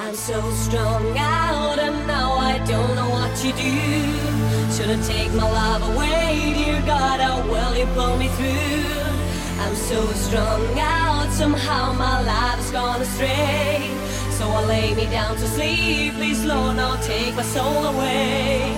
I'm so strung out and now I don't know what to do. Shouldn't take my love away, dear God, how will you pull me through? I'm so strung out, somehow my life's gone astray. So I lay me down to sleep, please Lord, now take my soul away.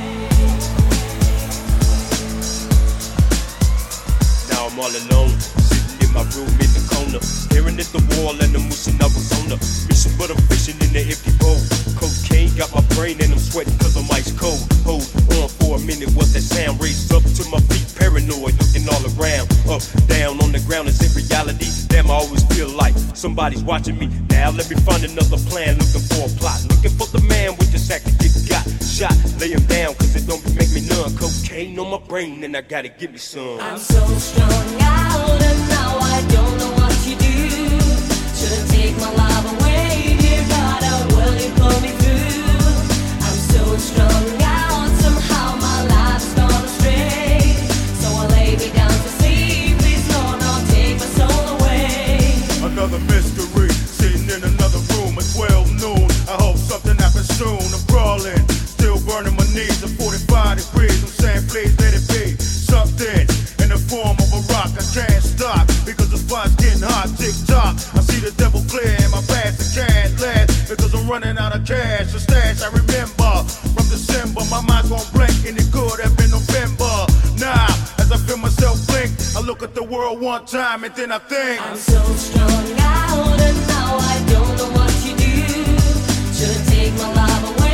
Now I'm all alone, sitting in my room in the corner, staring at the wall and I'm wishing I was on the mission, but I'm fishing in the empty bowl. Cocaine got my brain and I'm sweating cause I'm ice cold. Hold on for a minute, what's that sound? Raised up to my feet, paranoid, looking all around. Up, down, on the ground, is it reality? Damn, I always feel like somebody's watching me. Now let me find another plan, looking for a plot. Looking for the man with the sack to get got shot. Lay him down cause it don't make me numb. Cocaine on my brain and I gotta give me some. I'm so strung out and now I don't know what to do. Shouldn't take my love away, dear God, how will you pull me through? I'm so strung out, somehow my life's gone astray. So I lay me down to sleep, please Lord, now take my soul away. Another mystery, sitting in another room at 12 noon. I hope something happens soon. I'm crawling, still burning my knees at 45 degrees. I'm saying please let it be something in the form of a rock. I can't stop because the spot's getting hot. Tick tock, I see the devil clear in my past. I can't last because I'm running out of cash. The stash I remember from December. My mind's gon' blink and it could have been November. Now, as I feel myself blink, I look at the world one time and then I think I'm so strung out and now I don't know what to do. Shouldn't take my love away.